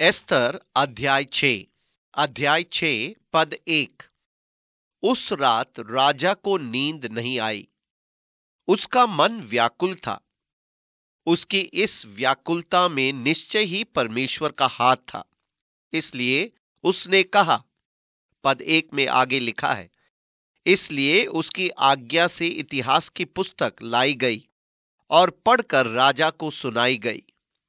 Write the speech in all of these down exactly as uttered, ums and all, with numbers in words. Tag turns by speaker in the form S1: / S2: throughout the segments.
S1: एस्तर अध्याय छः अध्याय छः पद एक। उस रात राजा को नींद नहीं आई, उसका मन व्याकुल था। उसकी इस व्याकुलता में निश्चय ही परमेश्वर का हाथ था। इसलिए उसने कहा, पद एक में आगे लिखा है, इसलिए उसकी आज्ञा से इतिहास की पुस्तक लाई गई और पढ़कर राजा को सुनाई गई।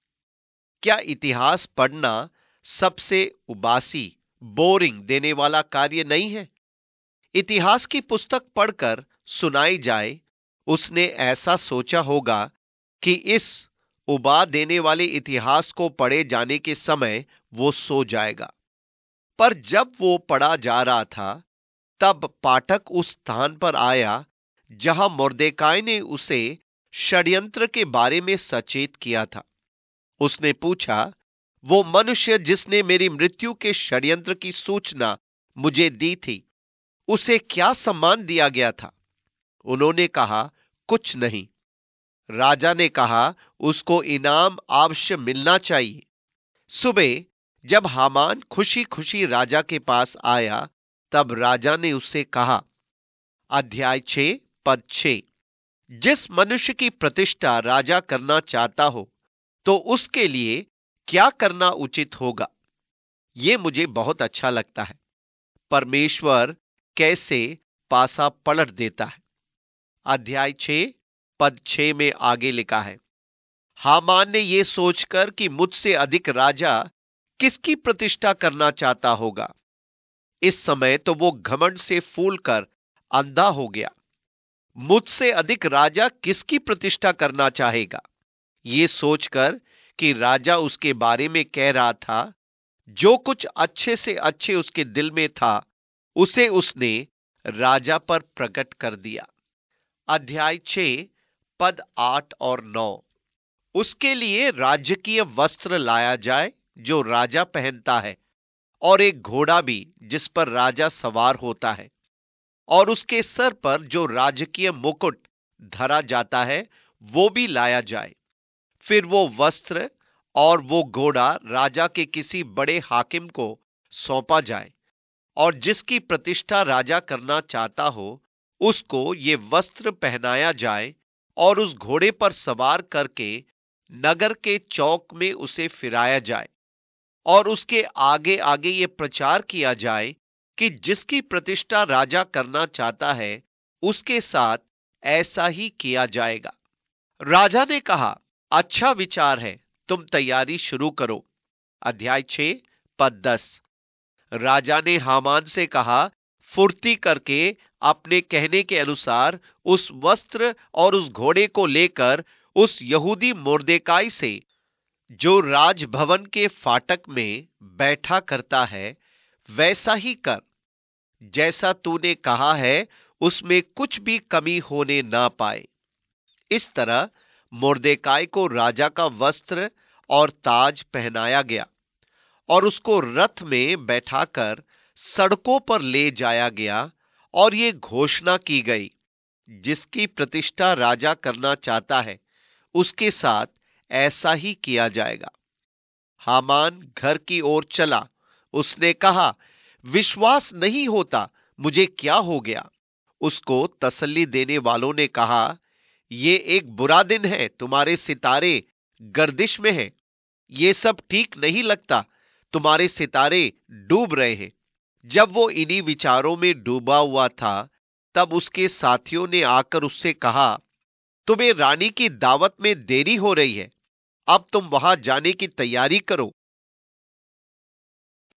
S1: क्या इतिहास पढ़ना सबसे उबासी, बोरिंग देने वाला कार्य नहीं है? इतिहास की पुस्तक पढ़कर सुनाई जाए, उसने ऐसा सोचा होगा कि इस उबा देने वाले इतिहास को पढ़े जाने के समय वो सो जाएगा। पर जब वो पढ़ा जा रहा था, तब पाठक उस स्थान पर आया जहां मुर्देकाई ने उसे षड्यंत्र के बारे में सचेत किया था। उसने पूछा, वो मनुष्य जिसने मेरी मृत्यु के षड्यंत्र की सूचना मुझे दी थी, उसे क्या सम्मान दिया गया था? उन्होंने कहा, कुछ नहीं। राजा ने कहा, उसको इनाम अवश्य मिलना चाहिए। सुबह जब हामान खुशी खुशी राजा के पास आया, तब राजा ने उससे कहा, अध्याय छः पद छः, जिस मनुष्य की प्रतिष्ठा राजा करना चाहता हो, तो उसके लिए क्या करना उचित होगा? यह मुझे बहुत अच्छा लगता है। परमेश्वर कैसे पासा पलट देता है। अध्याय छः पद छः में आगे लिखा है, हामान ने यह सोचकर कि मुझसे अधिक राजा किसकी प्रतिष्ठा करना चाहता होगा, इस समय तो वो घमंड से फूलकर अंधा हो गया। मुझसे अधिक राजा किसकी प्रतिष्ठा करना चाहेगा? ये सोचकर कि राजा उसके बारे में कह रहा था, जो कुछ अच्छे से अच्छे उसके दिल में था, उसे उसने राजा पर प्रकट कर दिया। अध्याय छः पद आठ और नौ, उसके लिए राजकीय वस्त्र लाया जाए जो राजा पहनता है, और एक घोड़ा भी जिस पर राजा सवार होता है, और उसके सर पर जो राजकीय मुकुट धरा जाता है वो भी लाया जाए। फिर वो वस्त्र और वो घोड़ा राजा के किसी बड़े हाकिम को सौंपा जाए, और जिसकी प्रतिष्ठा राजा करना चाहता हो, उसको ये वस्त्र पहनाया जाए, और उस घोड़े पर सवार करके नगर के चौक में उसे फिराया जाए, और उसके आगे आगे ये प्रचार किया जाए कि जिसकी प्रतिष्ठा राजा करना चाहता है, उसके साथ ऐसा ही किया जाएगा। राजा ने कहा, अच्छा विचार है, तुम तैयारी शुरू करो। अध्याय छः पद दस, राजा ने हामान से कहा, फुर्ती करके अपने कहने के अनुसार उस वस्त्र और उस घोड़े को लेकर उस यहूदी मुर्देकाई से, जो राजभवन के फाटक में बैठा करता है, वैसा ही कर। जैसा तूने कहा है, उसमें कुछ भी कमी होने ना पाए। इस तरह मुर्देकाई को राजा का वस्त्र और ताज पहनाया गया, और उसको रथ में बैठाकर सड़कों पर ले जाया गया, और ये घोषणा की गई, जिसकी प्रतिष्ठा राजा करना चाहता है, उसके साथ ऐसा ही किया जाएगा। हामान घर की ओर चला। उसने कहा, विश्वास नहीं होता, मुझे क्या हो गया? उसको तसल्ली देने वालों ने कहा, ये एक बुरा दिन है, तुम्हारे सितारे गर्दिश में हैं। ये सब ठीक नहीं लगता, तुम्हारे सितारे डूब रहे हैं। जब वो इन्हीं विचारों में डूबा हुआ था, तब उसके साथियों ने आकर उससे कहा, तुम्हें रानी की दावत में देरी हो रही है, अब तुम वहां जाने की तैयारी करो।